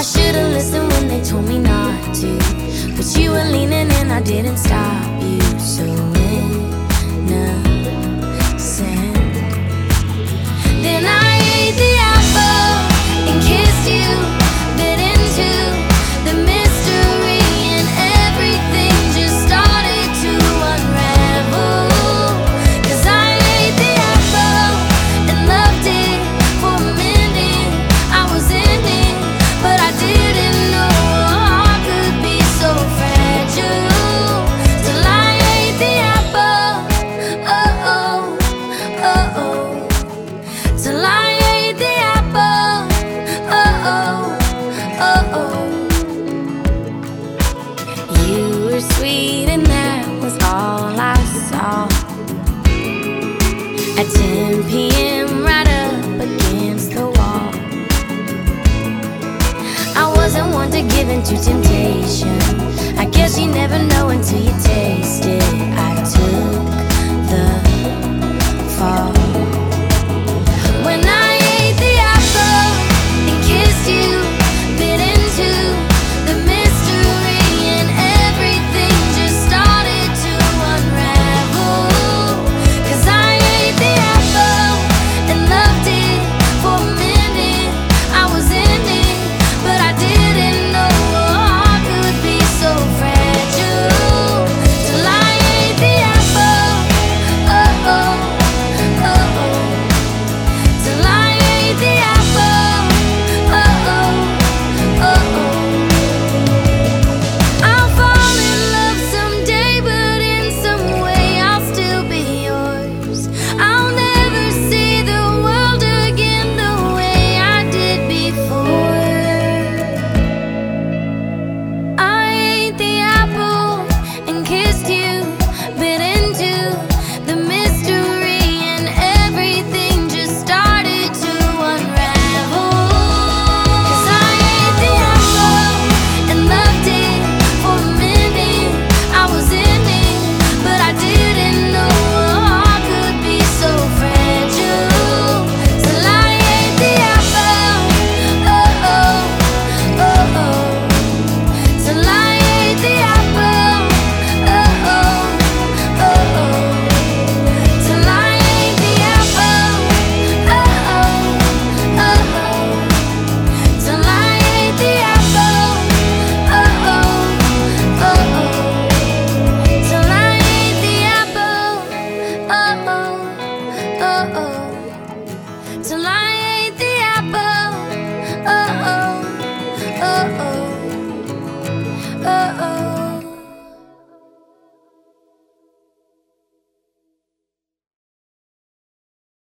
I should've listened when they told me not to, but you were leaning and I didn't stop you. So innocent. Then I ate the apple and kissed you, bit into the mystery, and everything just started to unravel. 'Cause I ate the apple and loved it for a minute. I was in it, but I didn't know I could be so fragile till I ate the apple. Oh oh, oh oh. Till I ate the apple. Oh oh, oh oh. You were sweet and that was all I saw. At 10 p.m. right up against the wall. I wasn't one to give in to temptation. I guess you never know until you